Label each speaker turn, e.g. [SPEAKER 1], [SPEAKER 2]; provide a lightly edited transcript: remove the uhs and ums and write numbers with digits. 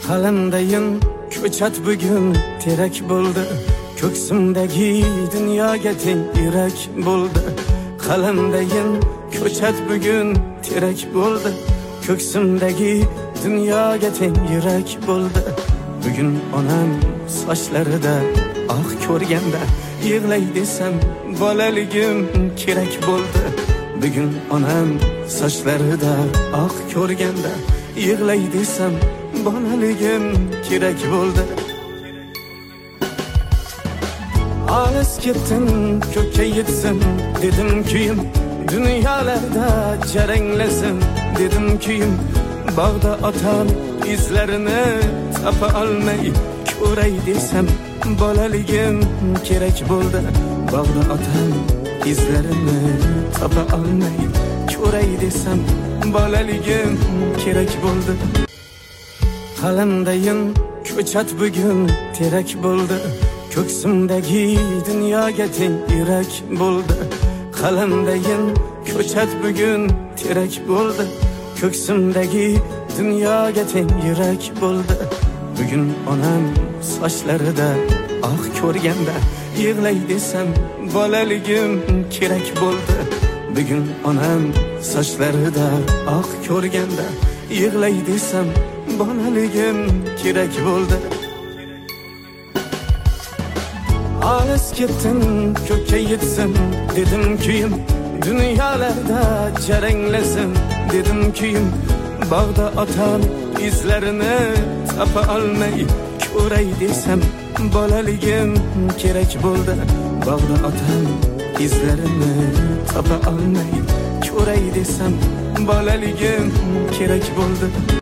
[SPEAKER 1] Qalamdayin ko'chat bugun terak bo'ldi. Ko'ksimdagi dunyoga teng yurak bo'ldi. Qalamdayin ko'chat bugun terak bo'ldi. Ko'ksimdagi dunyoga teng yurak bo'ldi. Bugun onam sochlarida oq ko'rganda yig'lay desam bolaligim kerak bo'ldi. Bugun onam sochlarida oq ko'rganda yig'lay desam bolaligim kerak bo'ldi. Olis ketdim ko'kka yetsin dedim kuyim, dunyolarda jaranglasin dedim kuyim. Bog'da otam izlarini topa olmay ko'ray desam bolaligim kerak bo'ldi. Bog'da otam izlarini topa olmay ko'ray desam bolaligim kerak bo'ldi. Qalamdayin ko'chat bugun terak bo'ldi. Ko'ksimdagi dunyoga teng yurak bo'ldi. Qalamdayin ko'chat bugun terak bo'ldi. Ko'ksimdagi dunyoga teng yurak bo'ldi. Bugun onam sochlarida oq ko'rganda yig'lay desam bolaligim kerak bo'ldi. Bugun onam sochlarida oq ko'rganda yig'lay desam bolaligim kerak bo'ldi. Olis ketdim ko'kka yetsin dedim kuyim, dunyolarda jaranglasin dedim kuyim. Bog'da otam izlarini topa olmay ko'ray desam bolaligim kerak bo'ldi. Bog'da otam izlarini topa olmay ko'ray desam bolaligim kerak bo'ldi.